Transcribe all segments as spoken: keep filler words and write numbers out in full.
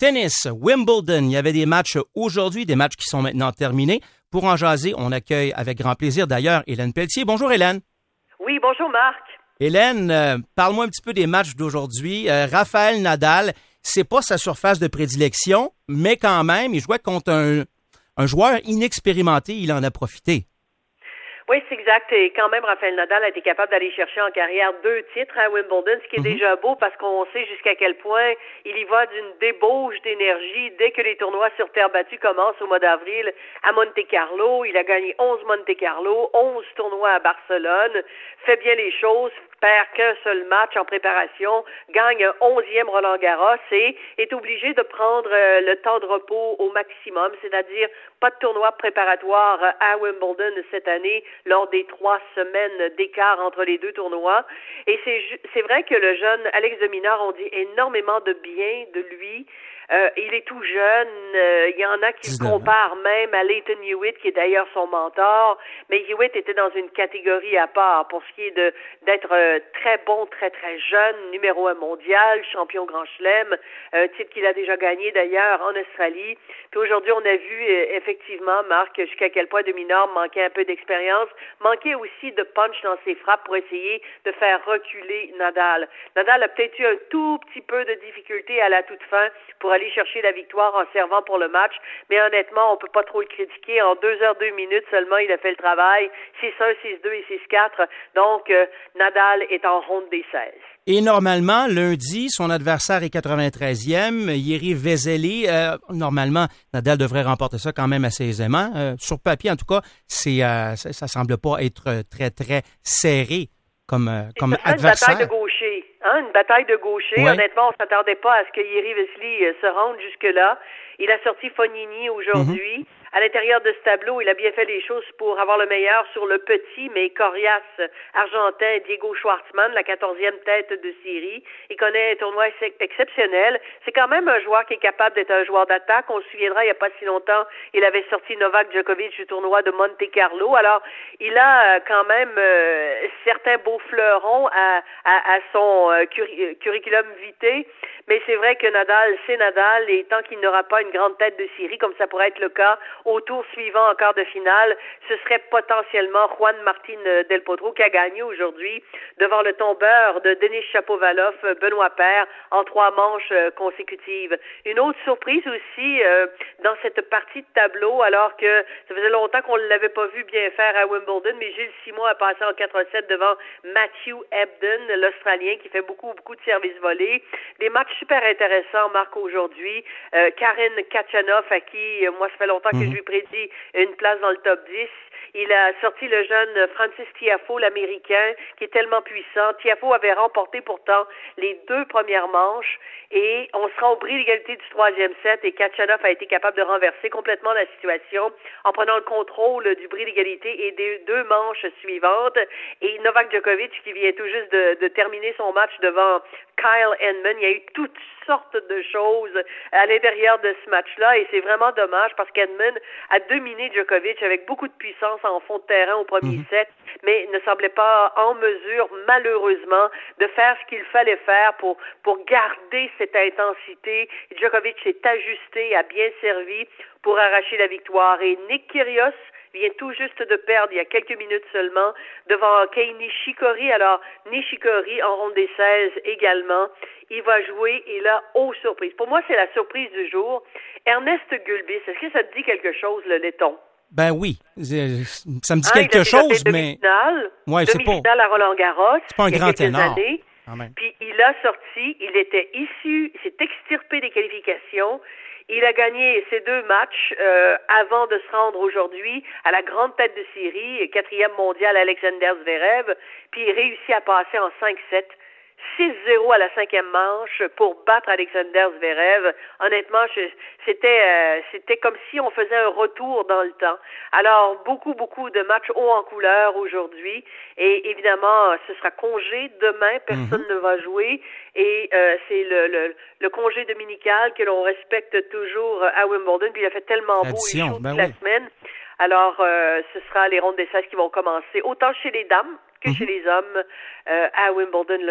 Tennis, Wimbledon, il y avait des matchs aujourd'hui, des matchs qui sont maintenant terminés. Pour en jaser, on accueille avec grand plaisir d'ailleurs Hélène Pelletier. Bonjour Hélène. Oui, bonjour Marc. Hélène, euh, parle-moi un petit peu des matchs d'aujourd'hui. Euh, Rafael Nadal, c'est pas sa surface de prédilection, mais quand même, il jouait contre un, un joueur inexpérimenté, il en a profité. Oui, c'est exact. Et quand même, Rafael Nadal a été capable d'aller chercher en carrière deux titres à Wimbledon, ce qui est mm-hmm. déjà beau parce qu'on sait jusqu'à quel point il y va d'une débauche d'énergie dès que les tournois sur terre battue commencent au mois d'avril à Monte-Carlo. Il a gagné onze Monte-Carlo, onze tournois à Barcelone, fait bien les choses, perd qu'un seul match en préparation, gagne un onzième Roland-Garros et est obligé de prendre euh, le temps de repos au maximum, c'est-à-dire pas de tournoi préparatoire à Wimbledon cette année lors des trois semaines d'écart entre les deux tournois. Et c'est, c'est vrai que le jeune Alex de Minaur, on dit énormément de bien de lui. Euh, il est tout jeune, euh, il y en a qui le comparent même à Lleyton Hewitt, qui est d'ailleurs son mentor, mais Hewitt était dans une catégorie à part pour ce qui est de d'être euh, très bon, très très jeune, numéro un mondial, champion Grand Chelem, euh, titre qu'il a déjà gagné d'ailleurs en Australie. Puis aujourd'hui, on a vu euh, effectivement, Marc, jusqu'à quel point de Minaur manquait un peu d'expérience, manquait aussi de punch dans ses frappes pour essayer de faire reculer Nadal. Nadal a peut-être eu un tout petit peu de difficulté à la toute fin pour aller chercher la victoire en servant pour le match, mais honnêtement, on peut pas trop le critiquer. En deux heures, deux minutes seulement, il a fait le travail, six un, six deux et six quatre, donc euh, Nadal est en ronde des seize. Et normalement, lundi, son adversaire est quatre-vingt-treizième, Jiří Veselý. Euh, normalement, Nadal devrait remporter ça quand même assez aisément. Euh, sur papier, en tout cas, c'est euh, ça, ça semble pas être très, très serré comme, euh, comme adversaire. Une bataille de gaucher. Hein, une bataille de gaucher. Ouais. Honnêtement, on s'attendait pas à ce que Jiří Veselý euh, se rende jusque-là. Il a sorti Fognini aujourd'hui. Mm-hmm. À l'intérieur de ce tableau, il a bien fait les choses pour avoir le meilleur sur le petit mais coriace argentin Diego Schwartzman, la quatorzième tête de série. Il connaît un tournoi ex- exceptionnel. C'est quand même un joueur qui est capable d'être un joueur d'attaque. On se souviendra, il n'y a pas si longtemps, il avait sorti Novak Djokovic du tournoi de Monte-Carlo. Alors, il a quand même euh, certains beaux fleurons à, à, à son euh, cur- curriculum vitae. Mais c'est vrai que Nadal, c'est Nadal, et tant qu'il n'aura pas une grande tête de série, comme ça pourrait être le cas au tour suivant en quart de finale, ce serait potentiellement Juan Martín del Potro qui a gagné aujourd'hui devant le tombeur de Denis Shapovalov, Benoît Paire, en trois manches consécutives. Une autre surprise aussi euh, dans cette partie de tableau, alors que ça faisait longtemps qu'on ne l'avait pas vu bien faire à Wimbledon, mais Gilles Simon a passé en quatre sept devant Matthew Ebden, l'Australien, qui fait beaucoup, beaucoup de services volés. Des matchs super intéressants, Marc, aujourd'hui. Euh, Karen Khachanov, à qui, moi, ça fait longtemps que je lui prédis une place dans le top dix. Il a sorti le jeune Francis Tiafoe, l'Américain, qui est tellement puissant. Tiafoe avait remporté pourtant les deux premières manches et on sera au bris d'égalité du troisième set et Khachanov a été capable de renverser complètement la situation en prenant le contrôle du bris d'égalité et des deux manches suivantes. Et Novak Djokovic, qui vient tout juste de, de terminer son match devant Kyle Edmund, il y a eu toutes sortes de choses à l'intérieur de ce match-là et c'est vraiment dommage parce qu'Edmund a dominé Djokovic avec beaucoup de puissance en fond de terrain au premier mmh. set, mais ne semblait pas en mesure, malheureusement, de faire ce qu'il fallait faire pour, pour garder cette intensité. Djokovic s'est ajusté, a bien servi pour arracher la victoire. Et Nick Kyrgios vient tout juste de perdre il y a quelques minutes seulement devant Kei Nishikori. Alors, Nishikori en ronde des seize également. Il va jouer et là, oh surprise. Pour moi, c'est la surprise du jour. Ernest Gulbis, est-ce que ça te dit quelque chose, le laiton? Ben oui, ça me dit hein, quelque il a chose, fait mais... Demi-finale, ouais, c'est demi-finale pas... à Roland-Garros. C'est pas un grand ténor. Années, puis il a sorti, il était issu, il s'est extirpé des qualifications. Il a gagné ses deux matchs euh, avant de se rendre aujourd'hui à la grande tête de série, quatrième mondial Alexander Zverev, puis il réussit à passer en cinq sept. six zéro à la cinquième manche pour battre Alexander Zverev. Honnêtement, je, c'était euh, c'était comme si on faisait un retour dans le temps. Alors, beaucoup, beaucoup de matchs haut en couleur aujourd'hui. Et évidemment, ce sera congé demain. Personne mm-hmm. ne va jouer. Et euh, c'est le, le, le congé dominical que l'on respecte toujours à Wimbledon. Puis il a fait tellement beau et chaud toute ben la oui. semaine. Alors, euh, ce sera les rondes des seize qui vont commencer, autant chez les dames que mm-hmm. chez les hommes, euh, à Wimbledon lundi.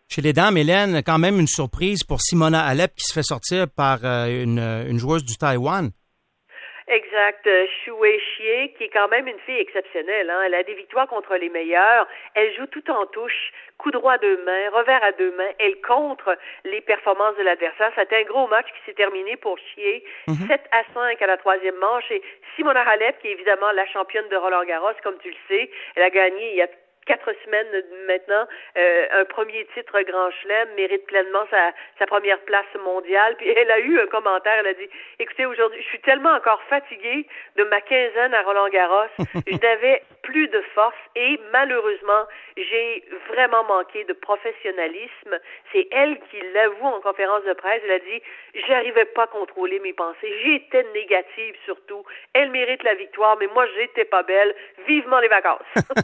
Chez les dames, Hélène, quand même une surprise pour Simona Halep qui se fait sortir par euh, une, une joueuse du Taïwan. Exact. Xu Weixie, qui est quand même une fille exceptionnelle. Hein? Elle a des victoires contre les meilleurs. Elle joue tout en touche, coup droit à deux mains, revers à deux mains. Elle contre les performances de l'adversaire. C'était un gros match qui s'est terminé pour Xie. Mm-hmm. sept à cinq à la troisième manche. Et Simona Halep, qui est évidemment la championne de Roland-Garros, comme tu le sais, elle a gagné il y a quatre semaines maintenant, euh, un premier titre Grand Chelem, mérite pleinement sa, sa première place mondiale. Puis elle a eu un commentaire, elle a dit, écoutez, aujourd'hui, je suis tellement encore fatiguée de ma quinzaine à Roland-Garros, je n'avais plus de force et malheureusement, j'ai vraiment manqué de professionnalisme. C'est elle qui l'avoue en conférence de presse, elle a dit, j'arrivais pas à contrôler mes pensées, j'étais négative surtout. Elle mérite la victoire, mais moi, j'étais pas belle. Vivement les vacances.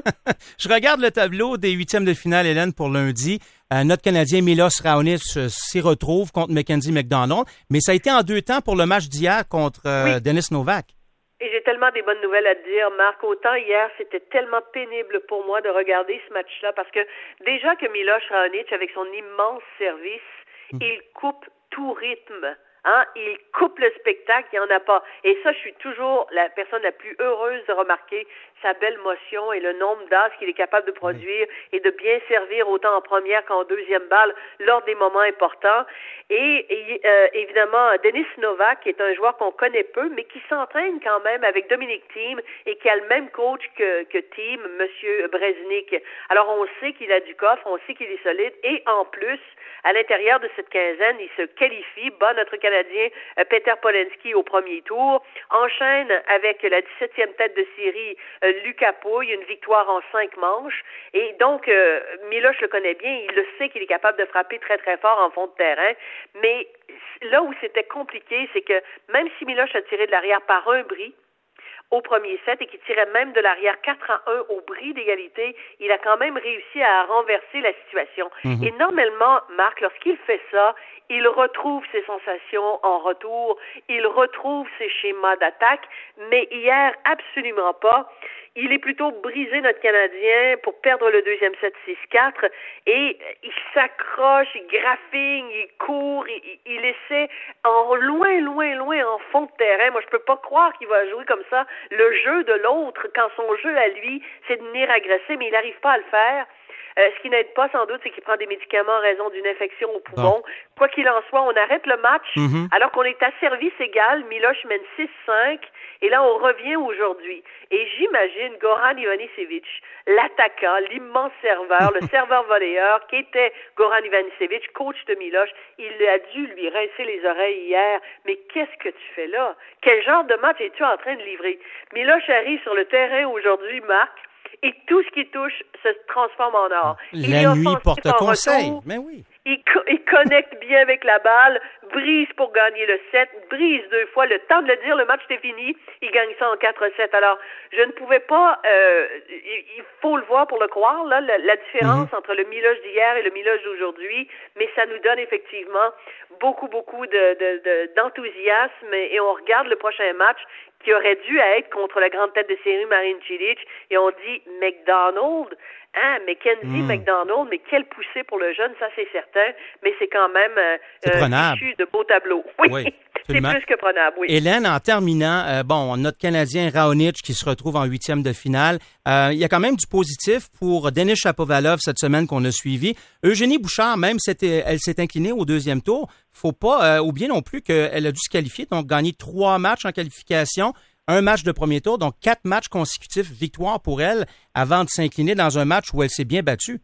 Je regarde le tableau des huitièmes de finale, Hélène, pour lundi. Euh, notre Canadien Milos Raonic euh, s'y retrouve contre Mackenzie McDonald, mais ça a été en deux temps pour le match d'hier contre euh, oui. Denis Novak. Et j'ai tellement des bonnes nouvelles à te dire, Marc. Autant hier, c'était tellement pénible pour moi de regarder ce match-là, parce que déjà que Milos Raonic, avec son immense service, mmh. il coupe tout rythme. Hein, il coupe le spectacle, il n'y en a pas. Et ça, je suis toujours la personne la plus heureuse de remarquer sa belle motion et le nombre d'as qu'il est capable de produire oui. et de bien servir autant en première qu'en deuxième balle lors des moments importants. Et, et euh, évidemment, Denis Novak est un joueur qu'on connaît peu, mais qui s'entraîne quand même avec Dominic Thiem et qui a le même coach que, que Thiem, Monsieur Breznik. Alors, on sait qu'il a du coffre, on sait qu'il est solide et en plus, à l'intérieur de cette quinzaine, il se qualifie, bat notre Canadien euh, Peter Polensky au premier tour, enchaîne avec la dix-septième tête de série euh, Lucas Pouille, une victoire en cinq manches. Et donc, euh, Milos le connaît bien, il le sait qu'il est capable de frapper très très fort en fond de terrain. Mais là où c'était compliqué, c'est que même si Milos a tiré de l'arrière par un bris, au premier set et qui tirait même de l'arrière quatre à un au bris d'égalité, il a quand même réussi à renverser la situation. Mm-hmm. Et normalement, Marc, lorsqu'il fait ça, il retrouve ses sensations en retour, il retrouve ses schémas d'attaque, mais hier, absolument pas. Il est plutôt brisé, notre Canadien, pour perdre le deuxième set six quatre, et il s'accroche, il graffine, il court, il, il essaie en loin, loin, loin, en fond de terrain. Moi, je peux pas croire qu'il va jouer comme ça le jeu de l'autre, quand son jeu à lui, c'est de venir agresser, mais il n'arrive pas à le faire. Euh, ce qui n'aide pas, sans doute, c'est qu'il prend des médicaments en raison d'une infection au poumon. Bon. Quoi qu'il en soit, on arrête le match mm-hmm. alors qu'on est à service égal. Miloš mène six cinq. Et là, on revient aujourd'hui. Et j'imagine Goran Ivanisevic, l'attaquant, l'immense serveur, le serveur volleyeur qui était Goran Ivanisevic, coach de Miloš, il a dû lui rincer les oreilles hier. Mais qu'est-ce que tu fais là? Quel genre de match es-tu en train de livrer? Miloš arrive sur le terrain aujourd'hui, Marc, et tout ce qui touche se transforme en or. La nuit porte conseil, mais oui. Il, co- il connecte bien avec la balle, brise pour gagner le set, brise deux fois, le temps de le dire, le match est fini, il gagne ça en quatre sept. Alors, je ne pouvais pas, euh, il faut le voir pour le croire, là, la, la différence mm-hmm. entre le Miloš d'hier et le Miloš d'aujourd'hui, mais ça nous donne effectivement beaucoup, beaucoup de, de, de, d'enthousiasme et on regarde le prochain match qui aurait dû être contre la grande tête de série Marin Cilic et on dit McDonald, hein, Mackenzie mm. McDonald, mais quelle poussée pour le jeune, ça c'est certain, mais c'est quand même euh, euh, fichu de beau tableau. Oui, oui c'est plus que prenable, oui. Hélène, en terminant, euh, bon, notre Canadien Raonic qui se retrouve en huitième de finale, euh, il y a quand même du positif pour Denis Shapovalov cette semaine qu'on a suivi. Eugénie Bouchard, même, c'était, elle s'est inclinée au deuxième tour. Faut pas euh, oublier non plus qu'elle a dû se qualifier, donc gagner trois matchs en qualification, un match de premier tour, donc quatre matchs consécutifs victoire pour elle avant de s'incliner dans un match où elle s'est bien battue.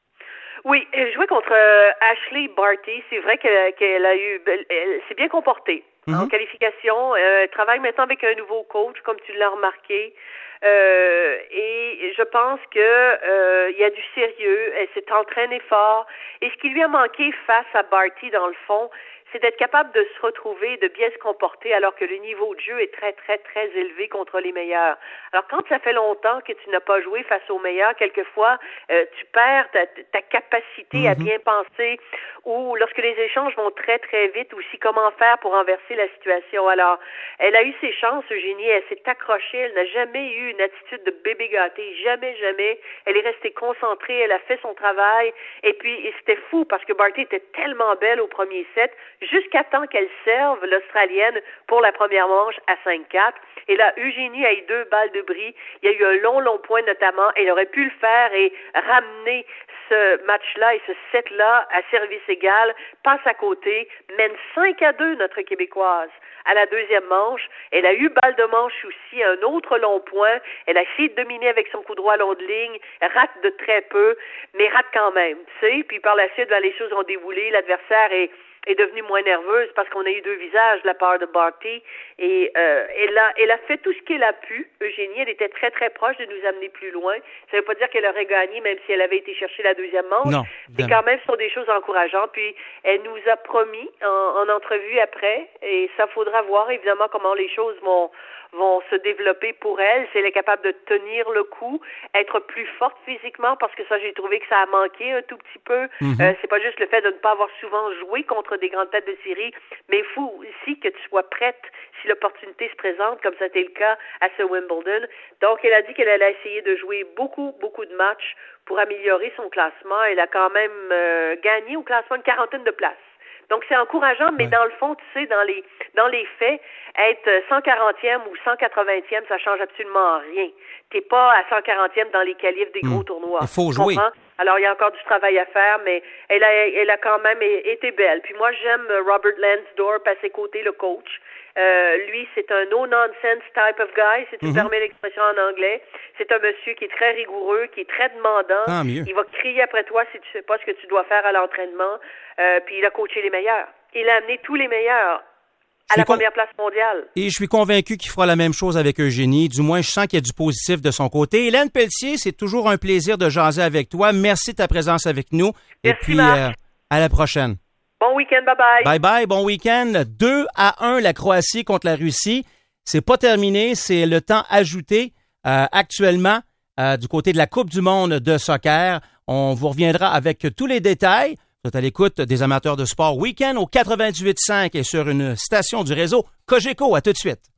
Oui, elle jouait contre euh, Ashley Barty. C'est vrai qu'elle, qu'elle a eu, elle s'est bien comportée mm-hmm. en qualification. Euh, elle travaille maintenant avec un nouveau coach, comme tu l'as remarqué. Euh, et je pense que euh, il y a du sérieux. Elle s'est entraînée fort. Et ce qui lui a manqué face à Barty, dans le fond, c'est d'être capable de se retrouver, de bien se comporter alors que le niveau de jeu est très, très, très élevé contre les meilleurs. Alors, quand ça fait longtemps que tu n'as pas joué face aux meilleurs, quelquefois, euh, tu perds ta, ta capacité mm-hmm. à bien penser, ou lorsque les échanges vont très, très vite, aussi comment faire pour renverser la situation. Alors, elle a eu ses chances, Eugénie, elle s'est accrochée, elle n'a jamais eu une attitude de bébé gâté, jamais, jamais. Elle est restée concentrée, elle a fait son travail, et puis et c'était fou parce que Barty était tellement belle au premier set, jusqu'à temps qu'elle serve l'Australienne pour la première manche à cinq quatre. Et là, Eugénie a eu deux balles de bris. Il y a eu un long, long point notamment. Elle aurait pu le faire et ramener ce match-là et ce set-là à service égal. Passe à côté, mène cinq à deux notre Québécoise. À la deuxième manche, elle a eu balle de manche aussi, un autre long point. Elle a essayé de dominer avec son coup droit long de ligne, rate de très peu, mais rate quand même, tu sais. Puis par la suite, ben, les choses ont déboulé. L'adversaire est est devenue moins nerveuse parce qu'on a eu deux visages de la part de Barty et euh, elle a elle a fait tout ce qu'elle a pu. Eugénie, elle était très très proche de nous amener plus loin. Ça veut pas dire qu'elle aurait gagné même si elle avait été chercher la deuxième manche. Non, mais quand même, ce sont des choses encourageantes. Puis elle nous a promis en, en entrevue après, et ça faudra voir évidemment comment les choses vont vont se développer pour elle, si elle est capable de tenir le coup, être plus forte physiquement, parce que ça, j'ai trouvé que ça a manqué un tout petit peu. Mm-hmm. Euh, c'est pas juste le fait de ne pas avoir souvent joué contre des grandes têtes de série, mais il faut aussi que tu sois prête si l'opportunité se présente, comme ça a été le cas à ce Wimbledon. Donc, elle a dit qu'elle allait essayer de jouer beaucoup, beaucoup de matchs pour améliorer son classement. Elle a quand même euh, gagné au classement une quarantaine de places. Donc, c'est encourageant, mais ouais. dans le fond, tu sais, dans les dans les faits, être cent quarantième ou cent quatre-vingtième, ça change absolument rien. T'es pas à cent quarantième dans les qualifs des gros mmh. tournois. Il faut jouer. Comprends? Alors, il y a encore du travail à faire, mais elle a, elle a quand même été belle. Puis moi, j'aime Robert Lansdorp à ses côtés, le coach. Euh, lui, c'est un no-nonsense type of guy, si tu mm-hmm. me permets l'expression en anglais. C'est un monsieur qui est très rigoureux, qui est très demandant. Ah, mieux. Il va crier après toi si tu sais pas ce que tu dois faire à l'entraînement. Euh, puis il a coaché les meilleurs. Il a amené tous les meilleurs à la con... première place mondiale. Et je suis convaincu qu'il fera la même chose avec Eugénie. Du moins, je sens qu'il y a du positif de son côté. Hélène Pelletier, c'est toujours un plaisir de jaser avec toi. Merci de ta présence avec nous. Merci, et puis, Marc. Euh, à la prochaine. Bon week-end, bye-bye. Bye-bye, bon week-end. deux à un la Croatie contre la Russie. C'est pas terminé, c'est le temps ajouté euh, actuellement euh, du côté de la Coupe du monde de soccer. On vous reviendra avec tous les détails. Vous êtes à l'écoute des amateurs de sport week-end au quatre-vingt-dix-huit cinq et sur une station du réseau Cogeco. À tout de suite.